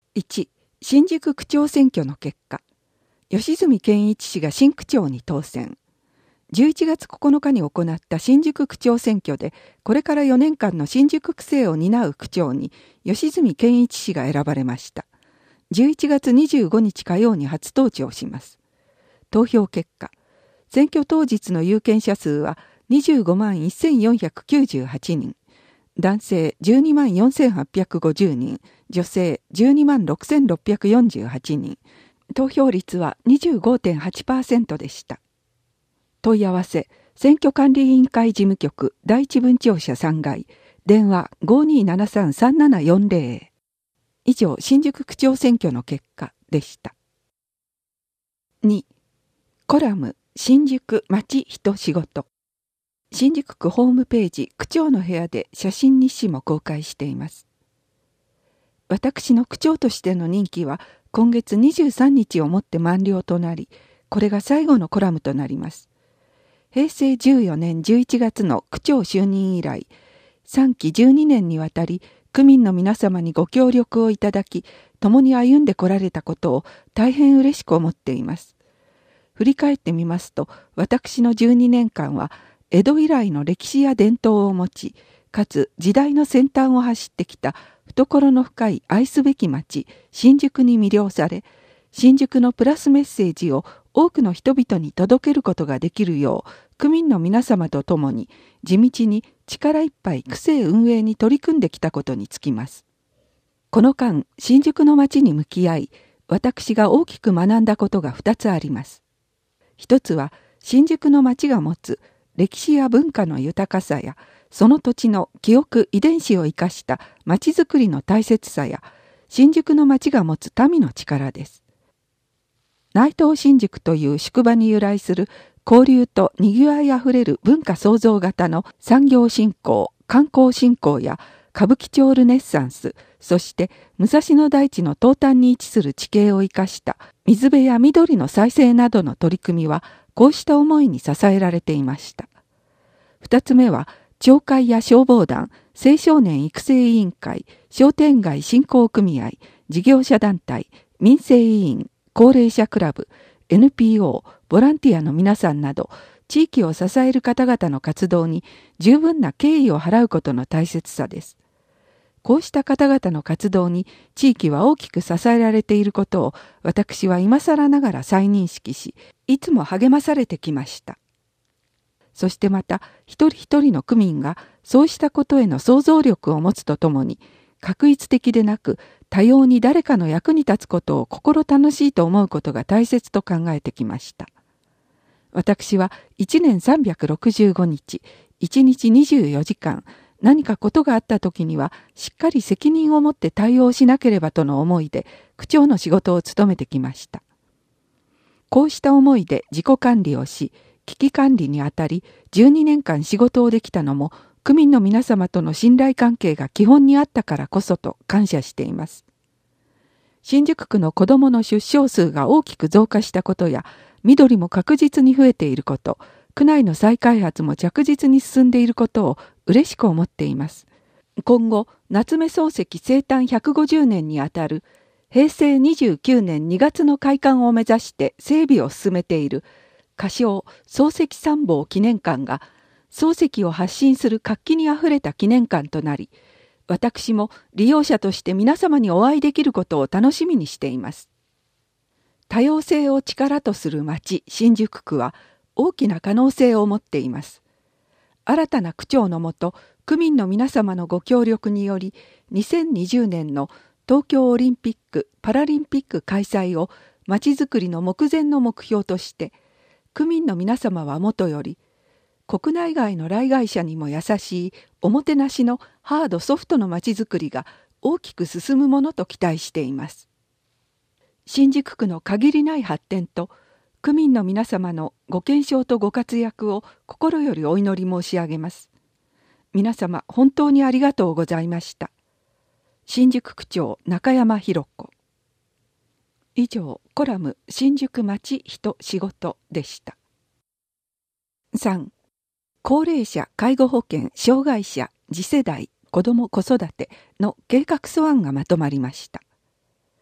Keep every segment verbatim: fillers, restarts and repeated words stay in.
いち. 新宿区長選挙の結果。吉住健一氏が新区長に当選。じゅういちがつここのかに行った新宿区長選挙で、これからよねんかんの新宿区政を担う区長に吉住健一氏が選ばれました。じゅういちがつにじゅうごにち火曜に初登庁します。投票結果。選挙当日の有権者数はにじゅうごまんせんよんひゃくきゅうじゅうはちにん。男性じゅうにまんよんせんはっぴゃくごじゅうにん。女性じゅうにまんろくせんろっぴゃくよんじゅうはちにん。投票率は にじゅうごてんはちパーセント でした。問い合わせ、選挙管理委員会事務局第一分庁舎さんがい、電話 ごーにーななさんさんななよんぜろ。以上、新宿区長選挙の結果でした。に. コラム、新宿町人仕事。新宿区ホームページ区長の部屋で写真日誌も公開しています。私の区長としての任期は今月にじゅうさんにちをもって満了となり、これが最後のコラムとなります。へいせいじゅうよねんじゅういちがつの区長就任以来、さんきじゅうにねんにわたり区民の皆様にご協力をいただき、共に歩んでこられたことを大変嬉しく思っています。振り返ってみますと、私のじゅうにねんかんは江戸以来の歴史や伝統を持ち、かつ時代の先端を走ってきた懐の深い愛すべき町、新宿に魅了され、新宿のプラスメッセージを多くの人々に届けることができるよう、区民の皆様と共に地道に力いっぱい区政運営に取り組んできたことにつきます。この間、新宿の町に向き合い、私が大きく学んだことがふたつあります。一つは、新宿の町が持つ歴史や文化の豊かさや、その土地の記憶遺伝子を生かした町づくりの大切さや、新宿の町が持つ民の力です。内藤新宿という宿場に由来する交流と賑わいあふれる文化創造型の産業振興、観光振興や歌舞伎町ルネッサンス、そして武蔵野台地の東端に位置する地形を生かした水辺や緑の再生などの取り組みは、こうした思いに支えられていました。二つ目は、町会や消防団、青少年育成委員会、商店街振興組合、事業者団体、民生委員、高齢者クラブ、エヌピーオー、ボランティアの皆さんなど、地域を支える方々の活動に十分な敬意を払うことの大切さです。こうした方々の活動に地域は大きく支えられていることを、私は今更ながら再認識し、いつも励まされてきました。そしてまた、一人一人の区民がそうしたことへの想像力を持つとともに、画一的でなく多様に誰かの役に立つことを心楽しいと思うことが大切と考えてきました。私はいちねんさんびゃくろくじゅうごにち、いちにちにじゅうよじかん、何かことがあった時にはしっかり責任を持って対応しなければとの思いで区長の仕事を務めてきました。こうした思いで自己管理をし、危機管理にあたりじゅうにねんかん仕事をできたのも、区民の皆様との信頼関係が基本にあったからこそと感謝しています。新宿区の子どもの出生数が大きく増加したことや、緑も確実に増えていること、区内の再開発も着実に進んでいることを嬉しく思っています。今後、夏目漱石生誕ひゃくごじゅうねんにあたるへいせいにじゅうきゅうねんにがつの開館を目指して整備を進めている仮称漱石参謀記念館が、漱石を発信する活気にあふれた記念館となり、私も利用者として皆様にお会いできることを楽しみにしています。多様性を力とする町新宿区は大きな可能性を持っています。新たな区長のもと、区民の皆様のご協力により、にせんにじゅうねんの東京オリンピック・パラリンピック開催を町づくりの目前の目標として、区民の皆様はもとより、国内外の来街者にも優しいおもてなしのハードソフトのまちづくりが大きく進むものと期待しています。新宿区の限りない発展と区民の皆様のご健勝とご活躍を心よりお祈り申し上げます。皆様本当にありがとうございました。新宿区長中山弘子。以上、コラム新宿町人仕事でした。さん. 高齢者介護保険障害者次世代子ども子育ての計画素案がまとまりました。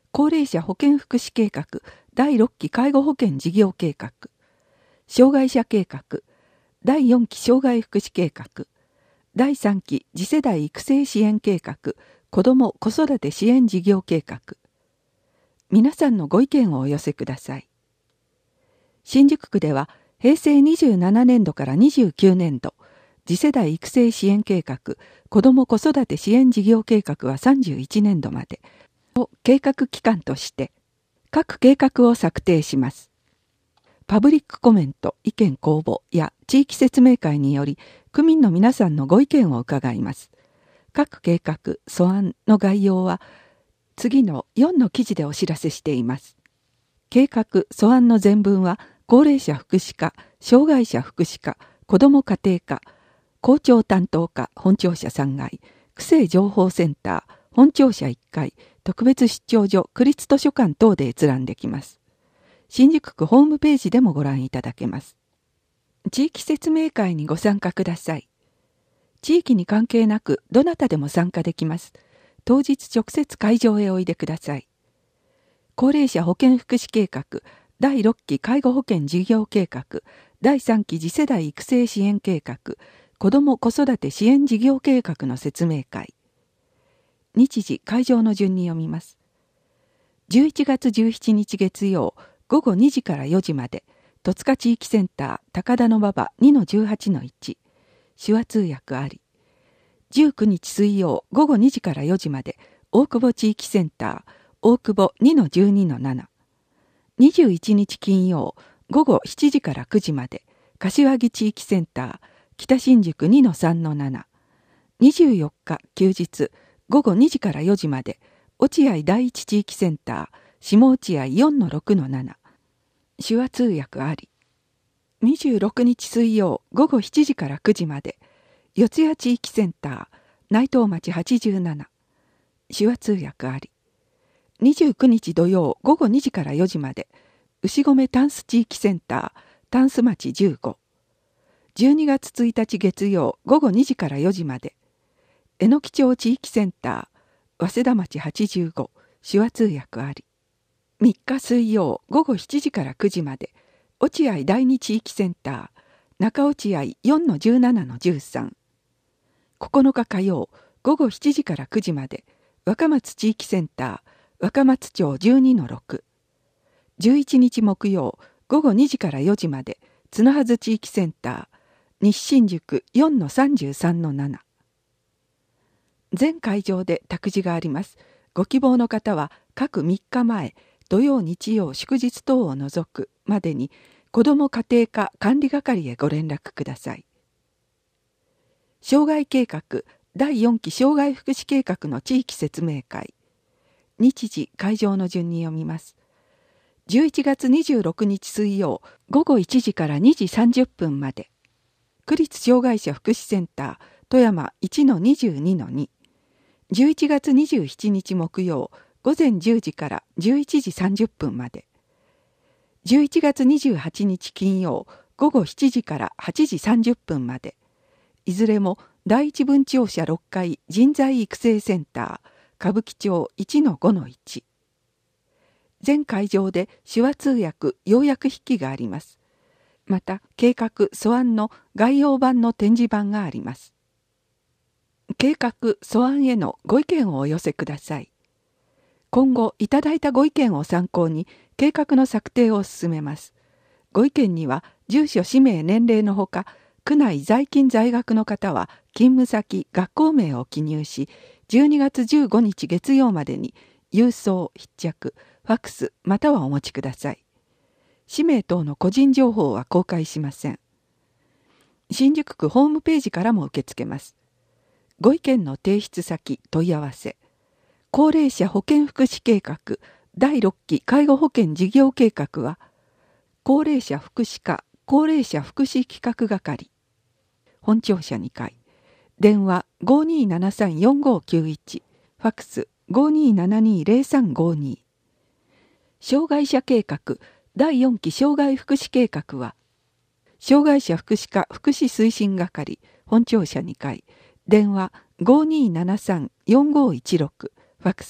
高齢者保健福祉計画だいろっき介護保険事業計画、障害者計画、だいよんき障害福祉計画、だいさんき次世代育成支援計画子ども子育て支援事業計画。皆さんのご意見をお寄せください。新宿区ではへいせいにじゅうななねんどからにじゅうきゅうねんど、次世代育成支援計画子ども子育て支援事業計画はさんじゅういちねんどまでを計画期間として各計画を策定します。パブリックコメント、意見公募や地域説明会により区民の皆さんのご意見を伺います。各計画、素案の概要は次のよんの記事でお知らせしています。計画、素案の全文は高齢者福祉課、障害者福祉課、子ども家庭課、校長担当課本庁舎さんがい、区政情報センター本庁舎いっかい、特別出張所区立図書館等で閲覧できます。新宿区ホームページでもご覧いただけます。地域説明会にご参加ください。地域に関係なくどなたでも参加できます。当日直接会場へおいでください。高齢者保健福祉計画だいろっき介護保険事業計画だいさんき次世代育成支援計画子ども子育て支援事業計画の説明会。日時会場の順に読みます。じゅういちがつじゅうしちにち月曜ごごにじからよじまで、戸塚地域センター高田馬場 にのじゅうはちのいち、手話通訳あり。じゅうくにち水曜ごごにじからよじまで、大久保地域センター大久保 にのじゅうにのなな。にじゅういちにち金曜ごごしちじからくじまで、柏木地域センター北新宿 にのさんのなな。にじゅうよっか休日ごごにじからよじまで、落合第一地域センター下落合 よんのろくのなな。手話通訳あり。にじゅうろくにち水曜ごごしちじからくじまで、四谷地域センター内藤町はちじゅうなな。手話通訳あり。にじゅうくにち土曜ごごにじからよじまで、牛込タンス地域センタータンス町じゅうご。じゅうにがつついたち月曜ごごにじからよじまで、榎木町地域センター早稲田町はちじゅうご。手話通訳あり。みっか水曜ごごしちじからくじまで、落合第二地域センター中落合 よんのじゅうななのじゅうさん。ここのか火曜ごごしちじからくじまで、若松地域センター若松町 じゅうにのろく。じゅういちにち木曜ごごにじからよじまで、角筈地域センター西新宿 よんのさんじゅうさんのなな。全会場で託児があります。ご希望の方は各みっかまえ、土曜日曜祝日等を除くまでに子ども家庭科管理係へご連絡ください。障害計画だいよんき障害福祉計画の地域説明会。日時会場の順に読みます。じゅういちがつにじゅうろくにち水曜ごごいちじからにじさんじゅっぷんまで、区立障害者福祉センター富山 いちのにじゅうにのに。じゅういちがつにじゅうしちにち木曜ごぜんじゅうじからじゅういちじさんじゅっぷんまで。じゅういちがつにじゅうはちにち金曜ごごしちじからはちじさんじゅっぷんまで。いずれも第一分庁舎ろっかい人材育成センター歌舞伎町 いちのごのいち。全会場で手話通訳要約筆記があります。また計画素案の概要版の展示板があります。計画素案へのご意見をお寄せください。今後いただいたご意見を参考に計画の策定を進めます。ご意見には住所氏名年齢のほか、区内在勤在学の方は勤務先学校名を記入し、じゅうにがつじゅうごにち月曜までに郵送必着ファックスまたはお持ちください。氏名等の個人情報は公開しません。新宿区ホームページからも受け付けます。ご意見の提出先問い合わせ。高齢者保健福祉計画だいろっき介護保険事業計画は、高齢者福祉課高齢者福祉企画係本庁舎にかい、電話 ごにーななさんよんごきゅういち、ファックス ごにーななにーぜろさんごに。障害者計画だいよんき障害福祉計画は、障害者福祉課福祉推進係本庁舎にかい、電話 ごにーななさんよんごいちろく、ファックス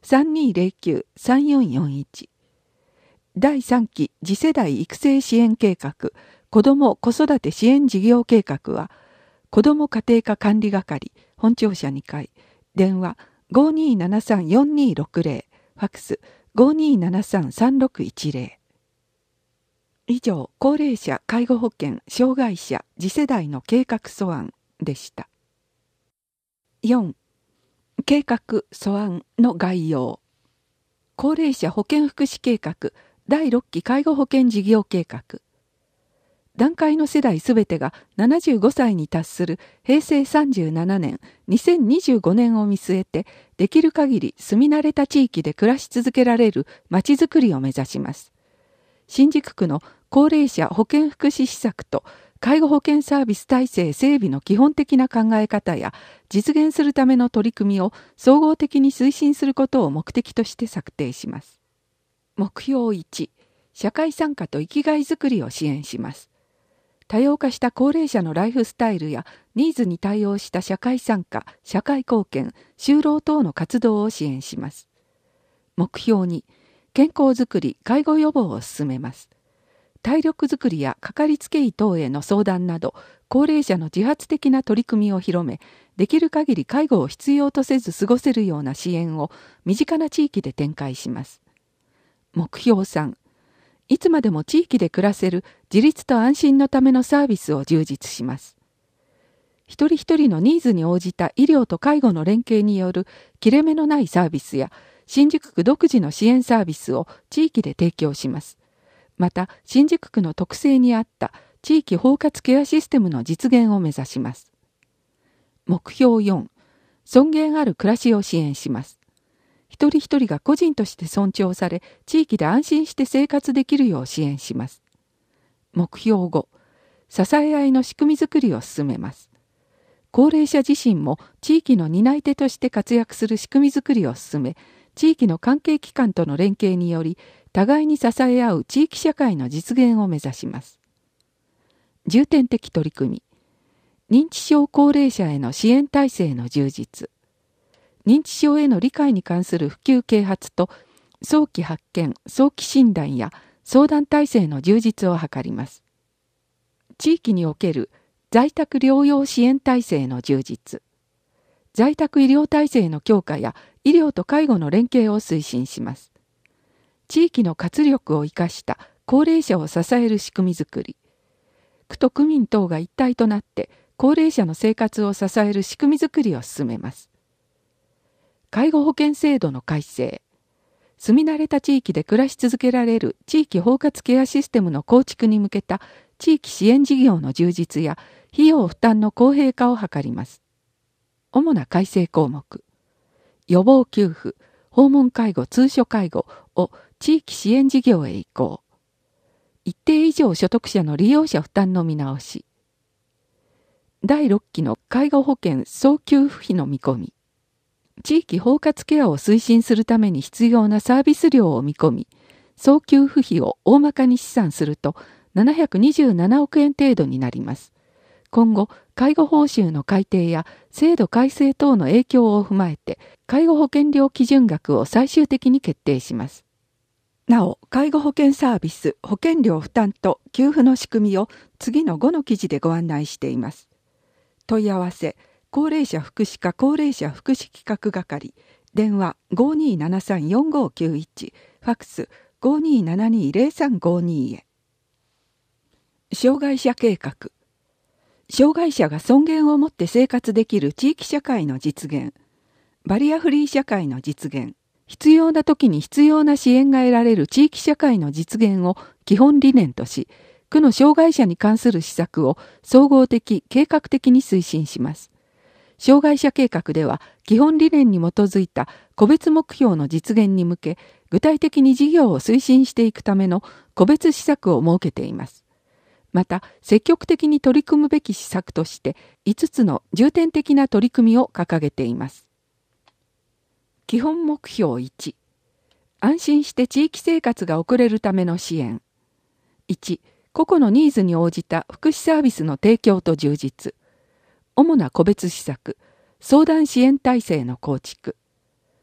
さんにーぜろきゅう さんよんよんいち。だいさんき次世代育成支援計画子ども子育て支援事業計画は、子ども家庭科管理係本庁舎にかい、電話 ごーにーななさんよんにーろくぜろ、ファックス ごーにーななさんさんろくいちぜろ。以上、高齢者介護保険障害者次世代の計画素案でした。よん. 計画素案の概要。高齢者保健福祉計画だいろっき介護保険事業計画。団塊の世代すべてがななじゅうごさいに達するへいせいさんじゅうななねん、にせんにじゅうごねんを見据えて、できる限り住み慣れた地域で暮らし続けられるまちづくりを目指します。新宿区の高齢者保健福祉施策と介護保険サービス体制整備の基本的な考え方や実現するための取り組みを総合的に推進することを目的として策定します。目標いち、社会参加と生きがいづくりを支援します。多様化した高齢者のライフスタイルやニーズに対応した社会参加、社会貢献、就労等の活動を支援します。目標に、健康づくり、介護予防を進めます。体力づくりやかかりつけ医等への相談など、高齢者の自発的な取り組みを広め、できる限り介護を必要とせず過ごせるような支援を身近な地域で展開します。目標さん、いつまでも地域で暮らせる自立と安心のためのサービスを充実します。一人一人のニーズに応じた医療と介護の連携による切れ目のないサービスや、新宿区独自の支援サービスを地域で提供します。また、新宿区の特性に合った地域包括ケアシステムの実現を目指します。目標よん、尊厳ある暮らしを支援します。一人一人が個人として尊重され、地域で安心して生活できるよう支援します。目標ご、支え合いの仕組みづくりを進めます。高齢者自身も地域の担い手として活躍する仕組みづくりを進め、地域の関係機関との連携により、互いに支え合う地域社会の実現を目指します。重点的取り組み。認知症高齢者への支援体制の充実。認知症への理解に関する普及啓発と、早期発見、早期診断や相談体制の充実を図ります。地域における在宅療養支援体制の充実。在宅医療体制の強化や医療と介護の連携を推進します。地域の活力を生かした高齢者を支える仕組みづくり。区と区民等が一体となって高齢者の生活を支える仕組みづくりを進めます。介護保険制度の改正。住み慣れた地域で暮らし続けられる地域包括ケアシステムの構築に向けた地域支援事業の充実や費用負担の公平化を図ります。主な改正項目。予防給付、訪問介護、通所介護を地域支援事業へ移行。一定以上所得者の利用者負担の見直し。だいろっきの介護保険総給付費の見込み。地域包括ケアを推進するために必要なサービス料を見込み、総給付費を大まかに試算するとななひゃくにじゅうななおくえん程度になります。今後、介護報酬の改定や制度改正等の影響を踏まえて、介護保険料基準額を最終的に決定します。なお、介護保険サービス、保険料負担と給付の仕組みを次のごの記事でご案内しています。問い合わせ、高齢者福祉課高齢者福祉企画係、電話 ごーにーななさんよんごーきゅういち、ファックス ごーにーななにーぜろさんごーにー へ。障害者計画。障害者が尊厳を持って生活できる地域社会の実現、バリアフリー社会の実現、必要な時に必要な支援が得られる地域社会の実現を基本理念とし、区の障害者に関する施策を総合的、計画的に推進します。障害者計画では、基本理念に基づいた個別目標の実現に向け、具体的に事業を推進していくための個別施策を設けています。また、積極的に取り組むべき施策として、いつつの重点的な取り組みを掲げています。基本目標いち、安心して地域生活が送れるための支援。いち、個々のニーズに応じた福祉サービスの提供と充実。主な個別施策、相談支援体制の構築。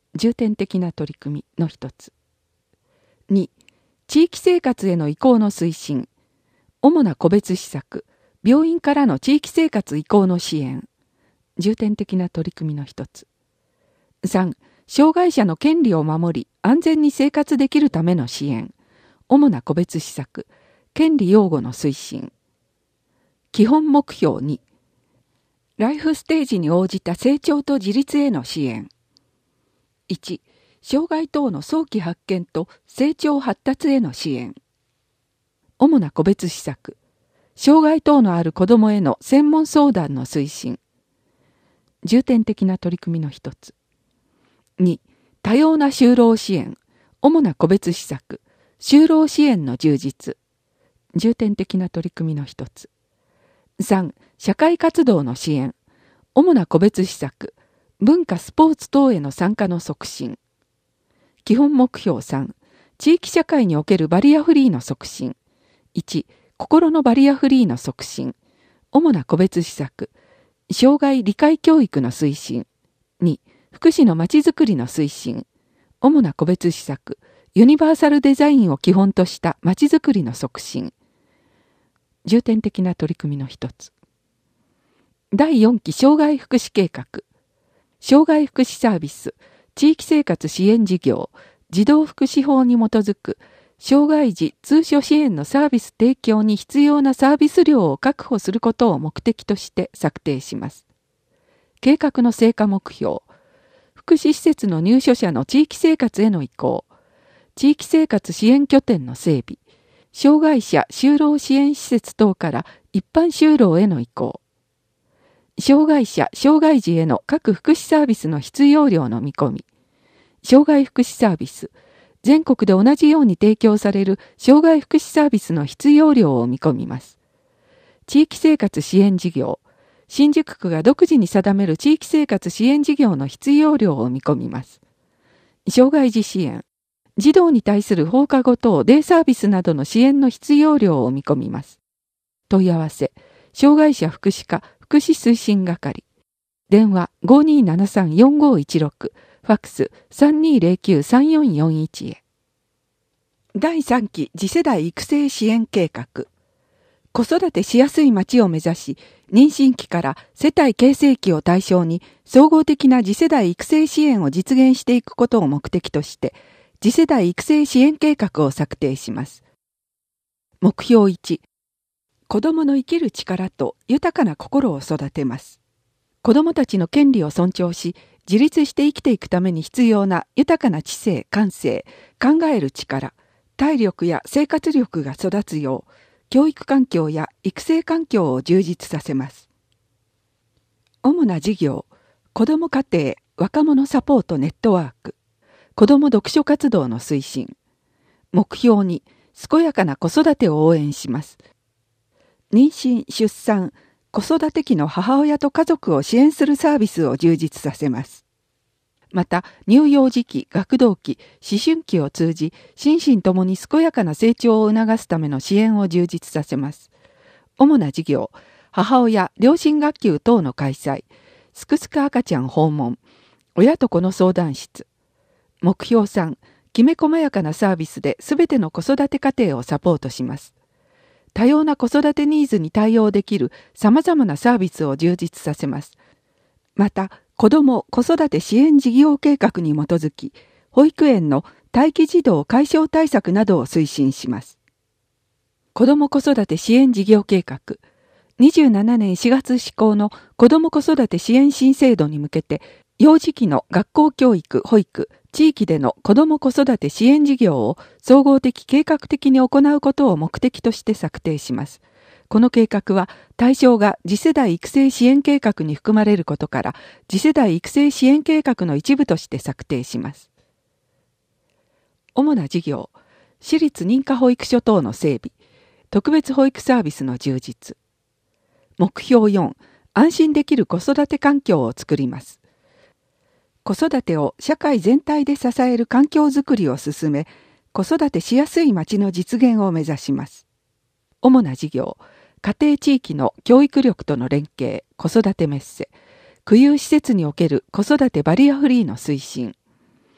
重点的な取り組みの一つ。に、地域生活への移行の推進。主な個別施策、病院からの地域生活移行の支援。重点的な取り組みの一つ。さん、障害者の権利を守り、安全に生活できるための支援。主な個別施策、権利擁護の推進。基本目標に、ライフステージに応じた成長と自立への支援。いち、障害等の早期発見と成長発達への支援。主な個別施策、障害等のある子どもへの専門相談の推進。重点的な取り組みの一つ。に、多様な就労支援。主な個別施策、就労支援の充実。重点的な取り組みの一つ。さん、社会活動の支援。主な個別施策、文化スポーツ等への参加の促進。基本目標さん、地域社会におけるバリアフリーの促進。いち、心のバリアフリーの促進。主な個別施策、障害理解教育の推進。に、福祉のまちづくりの推進。主な個別施策、ユニバーサルデザインを基本としたまちづくりの促進。重点的な取り組みの一つ。だいよんき障害福祉計画。障害福祉サービス、地域生活支援事業、児童福祉法に基づく障害児通所支援のサービス提供に必要なサービス量を確保することを目的として策定します。計画の成果目標、福祉施設の入所者の地域生活への移行、地域生活支援拠点の整備、障害者就労支援施設等から一般就労への移行、障害者・障害児への各福祉サービスの必要量の見込み、障害福祉サービス、全国で同じように提供される障害福祉サービスの必要量を見込みます。地域生活支援事業、新宿区が独自に定める地域生活支援事業の必要量を見込みます。障害児支援、児童に対する放課後等デイサービスなどの支援の必要量を見込みます。問い合わせ、障害者福祉課福祉推進係。電話 ごーにーななさんよんごーいちろく、ファックス さんにーぜろきゅうさんよんよんいち へ。だいさんき次世代育成支援計画。子育てしやすい町を目指し、妊娠期から世帯形成期を対象に総合的な次世代育成支援を実現していくことを目的として、次世代育成支援計画を策定します。目標いち、子どもの生きる力と豊かな心を育てます。子どもたちの権利を尊重し、自立して生きていくために必要な豊かな知性、感性、考える力、体力や生活力が育つよう、教育環境や育成環境を充実させます。主な事業、子ども家庭若者サポートネットワーク、子ども読書活動の推進。目標に、健やかな子育てを応援します。妊娠・出産、子育て期の母親と家族を支援するサービスを充実させます。また、乳幼児期、学童期、思春期を通じ、心身ともに健やかな成長を促すための支援を充実させます。主な事業、母親、両親学級等の開催、すくすく赤ちゃん訪問、親と子の相談室。目標さん、きめ細やかなサービスで全ての子育て家庭をサポートします。多様な子育てニーズに対応できる様々なサービスを充実させます。また、子ども・子育て支援事業計画に基づき、保育園の待機児童解消対策などを推進します。子ども子育て支援事業計画、にじゅうななねんしがつ施行の子ども子育て支援新制度に向けて、幼児期の学校教育・保育、地域での子ども子育て支援事業を総合的計画的に行うことを目的として策定します。この計画は対象が次世代育成支援計画に含まれることから、次世代育成支援計画の一部として策定します。主な事業、私立認可保育所等の整備、特別保育サービスの充実。目標よん、安心できる子育て環境を作ります。子育てを社会全体で支える環境づくりを進め、子育てしやすい町の実現を目指します。主な事業、家庭地域の教育力との連携、子育てメッセ、区有施設における子育てバリアフリーの推進。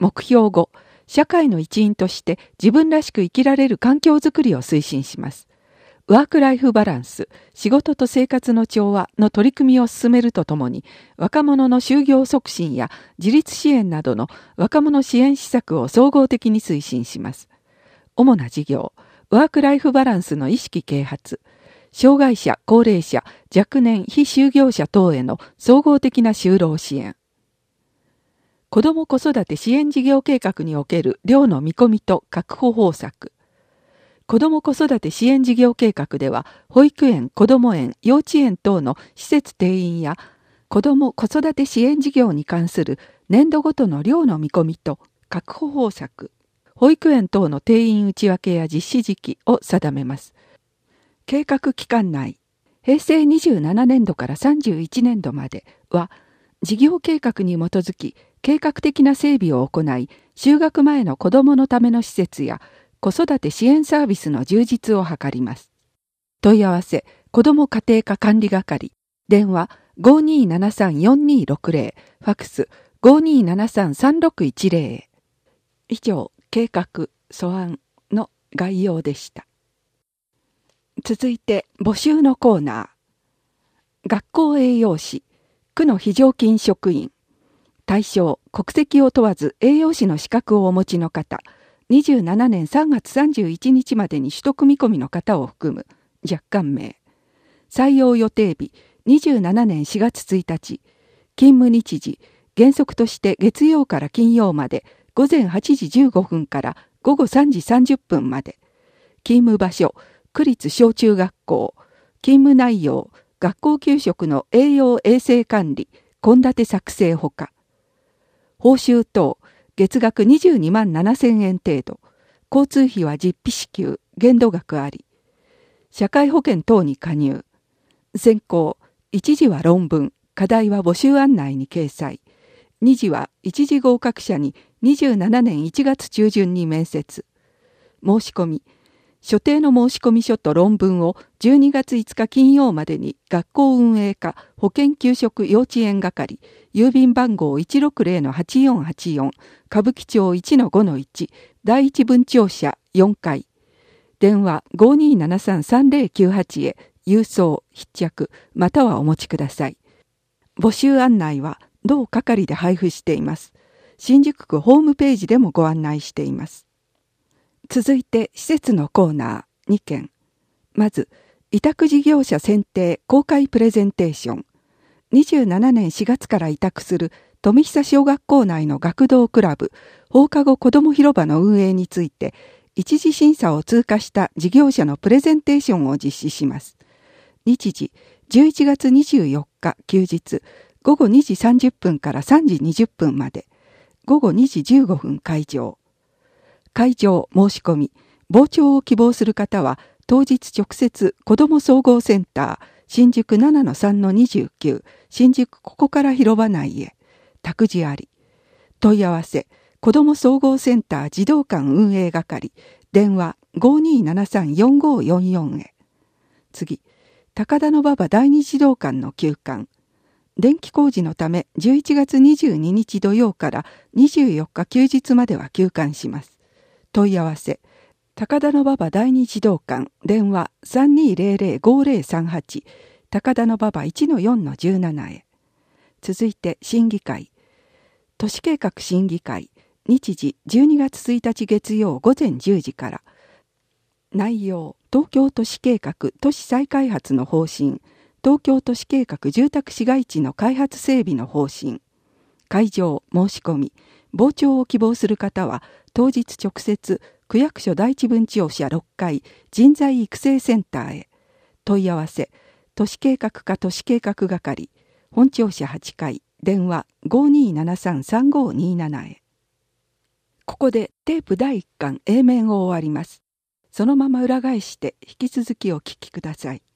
目標ご、社会の一員として自分らしく生きられる環境づくりを推進します。ワークライフバランス、仕事と生活の調和の取り組みを進めるとともに、若者の就業促進や自立支援などの若者支援施策を総合的に推進します。主な事業、ワークライフバランスの意識啓発、障害者、高齢者、若年、非就業者等への総合的な就労支援。子ども子育て支援事業計画における量の見込みと確保方策。子ども子育て支援事業計画では、保育園、こども園、幼稚園等の施設定員や、子ども子育て支援事業に関する年度ごとの量の見込みと確保方策、保育園等の定員内訳や実施時期を定めます。計画期間内、へいせいにじゅうななねんどからさんじゅういちねんどまでは、事業計画に基づき、計画的な整備を行い、就学前の子どものための施設や、子育て支援サービスの充実を図ります。問い合わせ、子ども家庭科管理係、電話 ごーにーななさんよんにーろくぜろ、ファックス ごーにーななさんさんろくいちぜろ。以上、計画、素案の概要でした。続いて、募集のコーナー。学校栄養士、区の非常勤職員、対象、国籍を問わず栄養士の資格をお持ちの方、にじゅうななねんさんがつさんじゅういちにちまでに取得見込みの方を含む若干名。採用予定日にじゅうななねんしがつついたち。勤務日時原則として月曜から金曜までごぜんはちじじゅうごふんからごごさんじさんじゅっぷんまで。勤務場所区立小中学校。勤務内容学校給食の栄養衛生管理献立作成ほか。報酬等月額にじゅうにまんななせんえん程度、交通費は実費支給、限度額あり、社会保険等に加入、選考、一次は論文、課題は募集案内に掲載、二次は一次合格者ににじゅうななねんいちがつちゅうじゅんに面接、申し込み、所定の申込書と論文をじゅうにがついつか金曜までに学校運営課保健給食幼稚園係郵便番号 いちろくぜろのはちよんはちよん 歌舞伎町 いちのごのいち 第一分庁舎よんかい電話 ごーにーななさんさんぜろきゅうはち へ郵送必着またはお持ちください。募集案内は同係で配布しています。新宿区ホームページでもご案内しています。続いて施設のコーナーにけん。まず、委託事業者選定公開プレゼンテーション。にじゅうななねんしがつから委託する富久小学校内の学童クラブ放課後子ども広場の運営について、一次審査を通過した事業者のプレゼンテーションを実施します。日時、じゅういちがつにじゅうよっか休日、ごごにじさんじゅっぷんからさんじにじゅっぷんまで、ごごにじじゅうごふん会場。会場申し込み、傍聴を希望する方は、当日直接子ども総合センター、新宿 ななのさんのにじゅうきゅう、新宿ここから広場内へ、託児あり。問い合わせ、子ども総合センター児童館運営係、電話 ごーにーななさんよんごーよんよん へ。次、高田馬場第二児童館の休館。電気工事のためじゅういちがつにじゅうににち土曜からにじゅうよっか休日までは休館します。問い合わせ、高田馬場第二児童館、電話 さんにーぜろぜろごーぜろさんはち、高田馬場 いちのよんのじゅうなな へ。続いて審議会。都市計画審議会、日時じゅうにがつついたち月曜ごぜんじゅうじから。内容、東京都市計画都市再開発の方針、東京都市計画住宅市街地の開発整備の方針。会場申し込み、傍聴を希望する方は、当日直接、区役所第一分庁舎ろっかい人材育成センターへ。問い合わせ、都市計画課都市計画係、本庁舎はちかい、電話 ごーにーななさんさんごーにーなな へ。ここでテープだいいっかん A 面を終わります。そのまま裏返して引き続きお聞きください。